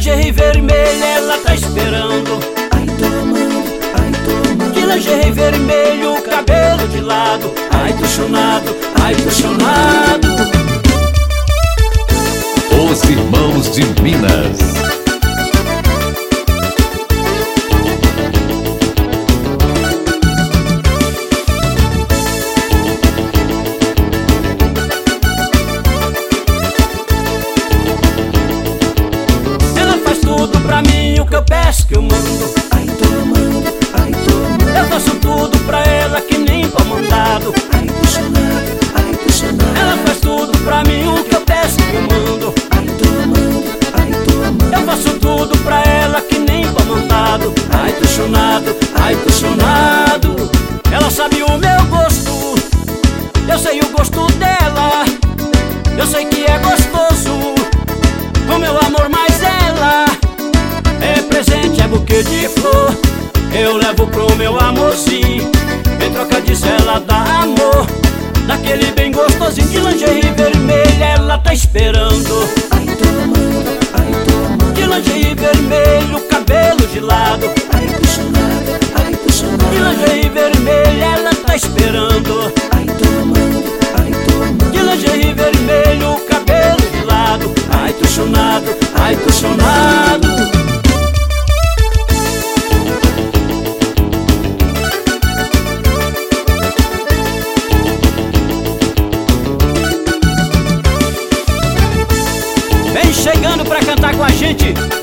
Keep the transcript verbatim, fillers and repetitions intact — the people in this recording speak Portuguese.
lingerie vermelha ela tá esperando. Ai, tô amando, ai, tô amando. De lingerie vermelho, cabelo de lado. Ai, tô chonado, ai, tô chonado. Os Irmãos de Minas. Ela faz tudo pra mim, o que eu peço que eu mando. Ai, tô amando, ai, tô amando. Eu faço tudo pra ela que nem pão mandado. Ai, tô chonado, ai, tô chonado. Ela faz tudo pra mim, o que eu peço que eu mando. Ai, tô amando, ai, tô amando. Eu faço tudo pra ela que nem pão mandado. Ai, tô chonado, ai, tô chonado. Ela sabe o meu gosto, eu sei o gosto dela. Eu sei que é gostoso o meu amor, mas ela é presente, é buquê de flor. Eu levo pro meu amorzinho, em troca disso ela dá amor, daquele bem gostosinho. De lingerie vermelha ela tá esperando. Ai, tô amando, ai, tô amando. De lingerie vermelho, cabelo de lado. Ai, tô chonado, ai, tô De chonado. lingerie vermelha ela tá esperando. Ai, tô amando, ai, tô amando. De lingerie vermelho, cabelo de lado. Ai, tô chonado, ai, tô chonado. Vem chegando pra cantar com a gente